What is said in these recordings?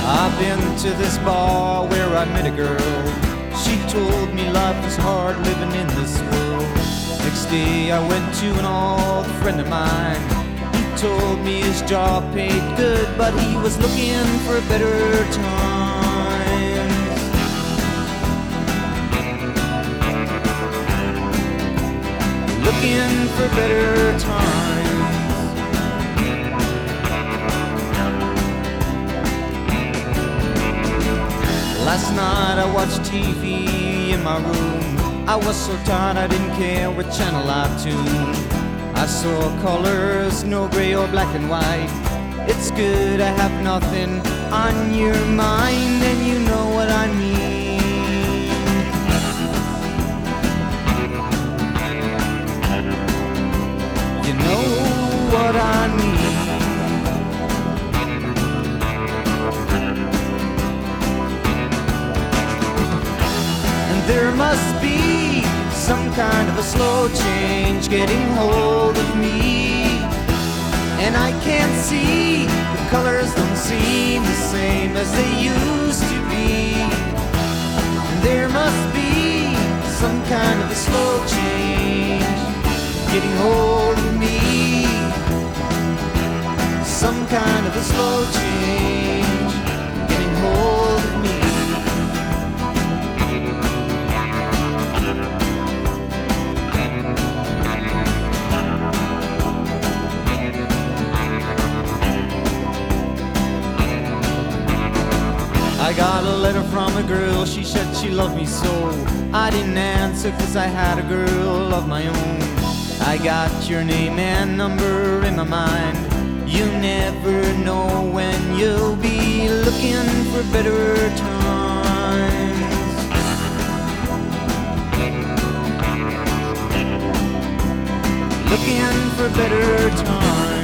I've been to this bar where I met a girl. She told me life was hard living in this world. Next day I went to an old friend of mine. He told me his job paid good, but he was looking for better times. Looking for better times. Last night I watched TV in my room. I was so tired I didn't care what channel I tuned. I saw colors, no gray or black and white. It's good to have nothing on your mind, and you know what I mean. You know what I mean. There must be some kind of a slow change getting hold of me, and I can't see, the colors don't seem the same as they used to be. And there must be some kind of a slow change getting hold of me. Some kind of a slow change getting hold of me. I got a letter from a girl, she said she loved me so. I didn't answer cause I had a girl of my own. I got your name and number in my mind. You never know when you'll be looking for better times. Looking for better times.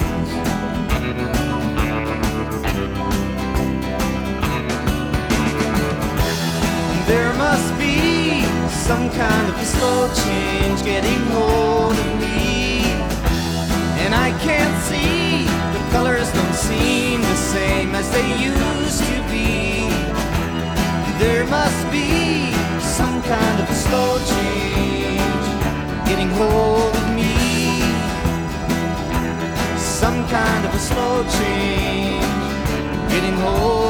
There must be some kind of a slow change getting hold of me, and I can't see, the colors don't seem the same as they used to be. There must be some kind of a slow change getting hold of me. Some kind of a slow change getting hold of me.